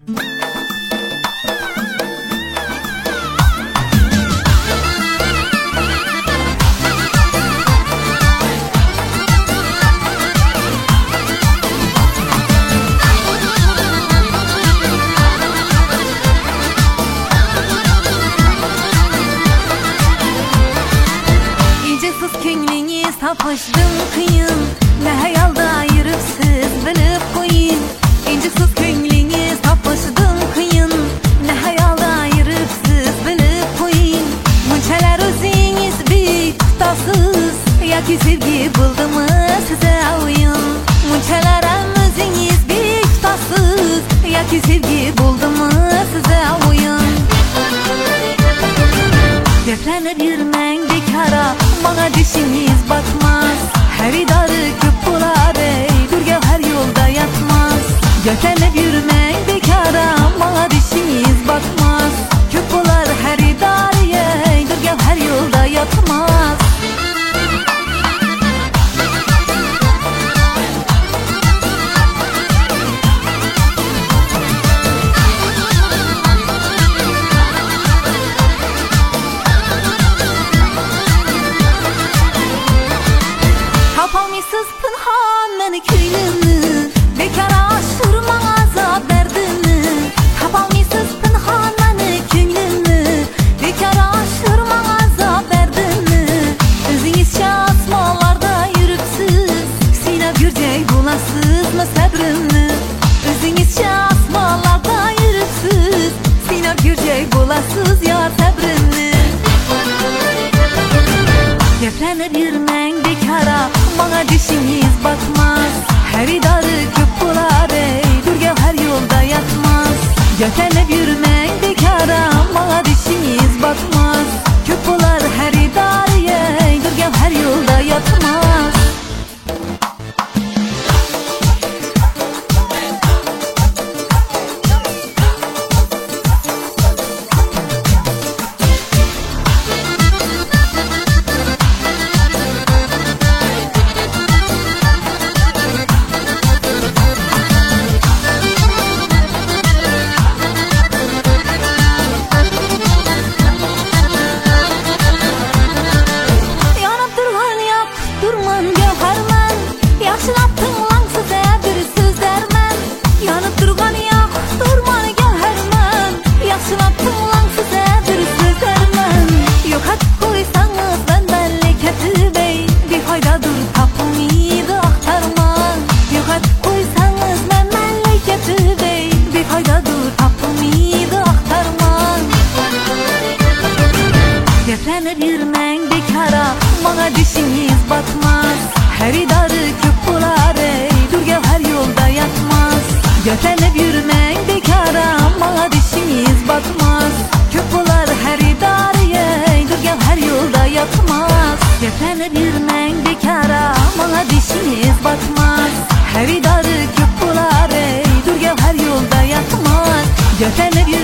Tapışdım kıyın, ne hayalda yürüp siz bilip koyun. İncisiz könglingiz tapışdım kıyın, ne hayalda yürüp siz bilip koyun. Munçalar o'zingiz büyük tutasız, yoki sevgi buldumı size oyun. Munçalar o'zingiz büyük tutasız, yoki sevgi buldumı size oyun. Deflenip yürmeng bekara, bana dişiniz batmaz. Heridarı köp bular ey, durga her yolda yatmaz. Deflenip yürmeng bekara, bana dişiniz batmaz. Köp bular heridarı ey, durga her yolda yatmaz. Tapamysız pınhan meni köylümni, bekara aşırma azap derdini. Tapamysız pınhan meni köylümni, bekara aşırma azap derdini. Özünüzçe asmalarda yürüpsiz, sinep yürcek bulasız mı sabrimni? Özünüzçe asmalarda yürüpsiz, sinep yürcek bulasız yar sabrimni. Deflenip yürmeng bekara, bana dişiniz batmaz. Heridarı köp bular ey, durga her yolda yatmaz. Deflenip yürmeng bekara, bana dişiniz batmaz. Köp bular heridarı ey, durga her yolda yatmaz. Deflenip yürmeng bekara, bana dişiniz batmaz. Heridarı köp bular ey, durga her yolda yatmaz. Deflenip yürmeng bekara, bana dişiniz batmaz. Köp bular heridarı ey, durga her yolda yatmaz. Deflenip yürmeng bekara, bana dişiniz batmaz. Heridarı köp bular ey, durga her yolda yatmaz. Deflenip